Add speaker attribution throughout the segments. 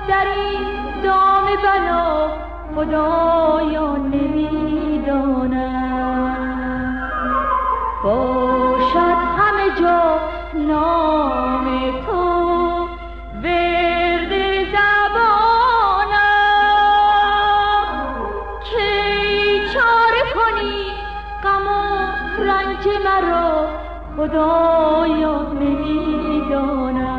Speaker 1: در این دام بلا خدایا نمیدانم. باشد همه جا نام تو ورد زبانم، کی چاره کنی غم و رنج مرا خدایا نمیدانم.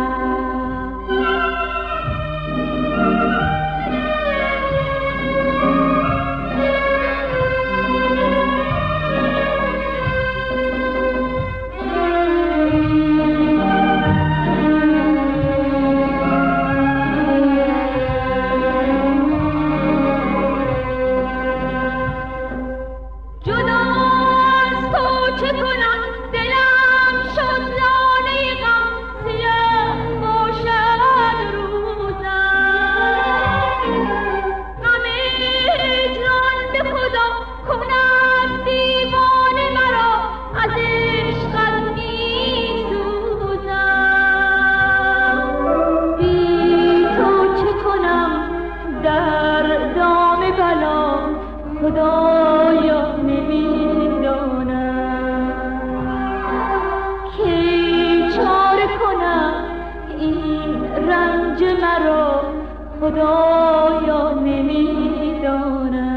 Speaker 1: خدایا نمیدانم که چاره کنم این رنج مرا خدایا نمیدانم.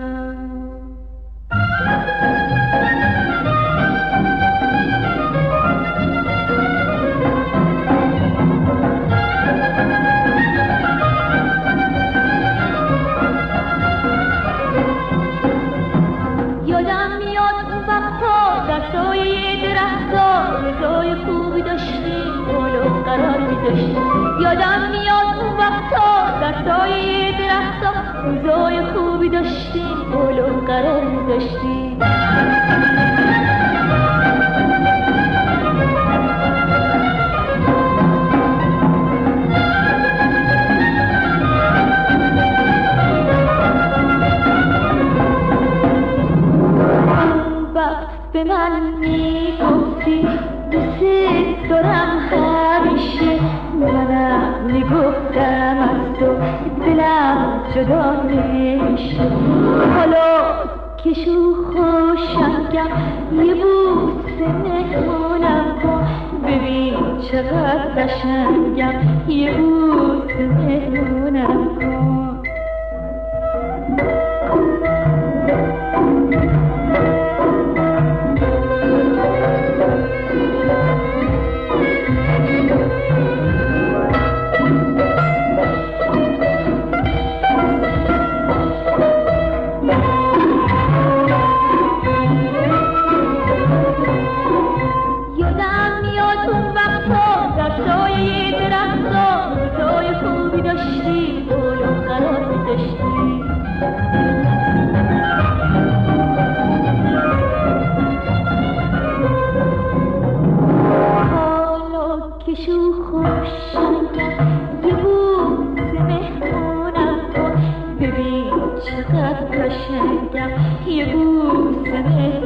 Speaker 1: دستای درختا روزای خوبی داشتیم بالا قرار می‌داشتیم. یادم میاد اون وقتا دستای درختا روزای خوبی داشتیم بالا قرار می‌داشتیم. به من میگفتی دوست دارم همیشه، منم میگفتم از تو دلم جدا نمیشه. حالا که شو خوشنگم یه بوسه مهمونم کن، ببین چقدر قشنگم یه بوسه مهمونم کن. چقدر قشنگم یه بوسه